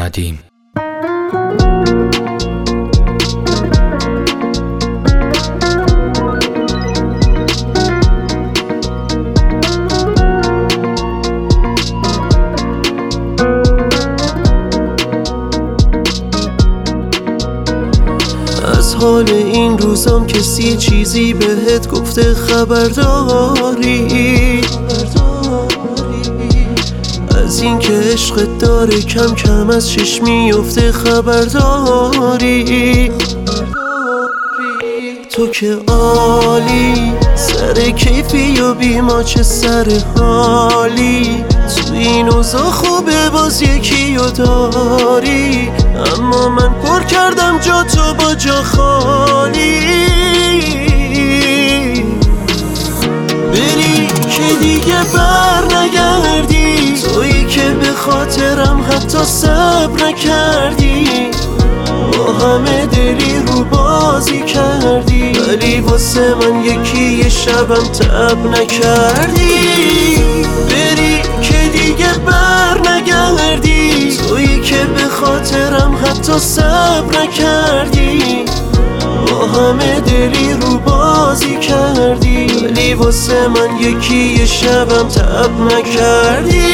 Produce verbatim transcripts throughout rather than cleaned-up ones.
قدیم. از حال این روزام کسی چیزی بهت گفته خبرداری؟ از این که عشقت داره کم کم از چشم میفته خبرداری؟ تو که عالی سر کیفی و بی ما چه سر حالی، تو این اوضاع خوبه باز یکی و داری، اما من پر کردم جا تو با جا خالی. بری که دیگه بر نگردی، تویی که به خاطرم حتی صبر نکردی، با همه دلی رو بازی کردی، ولی واسه من یکی یه شبم تب نکردی. بری که دیگه بر نگردی، تویی که به خاطرم حتی صبر نکردی، با همه دلی رو بازی کردی، ولی واسه من یکی یه شبم تب نکردی.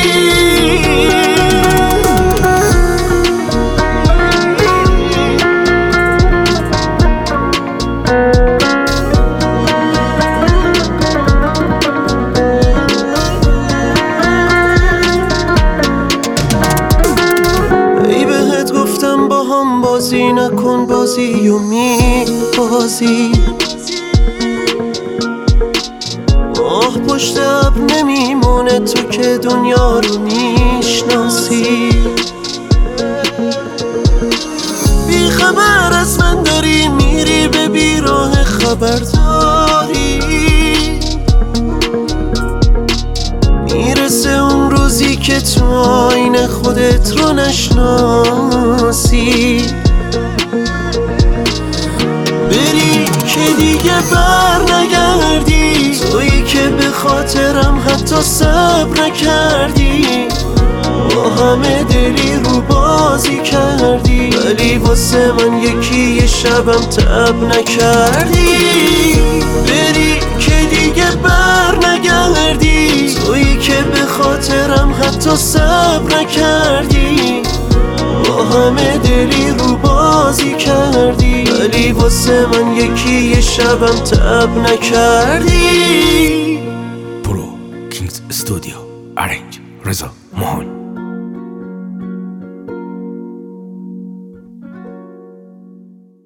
با هم بازی نکن بازی و می بازی، ماه پشت ابر نمیمونه تو که دنیا رو میشناسی. بی خبر از من داری میری به بیراه خبرداری، میرسه اون روزی که تو آینه خودت رو نشناسی. بری که دیگه بر نگردی، تویی که به خاطرم حتی صبر نکردی، با همه دلی رو بازی کردی، ولی واسه من یکی یه شبم تب نکردی. بری که دیگه بر نگردی، تویی که به خاطرم حتی صبر نکردی، با همه دلی رو بازی کردی، ولی واسه من یکی یه شبم تب نکردی. برو کینگز استودیو آره.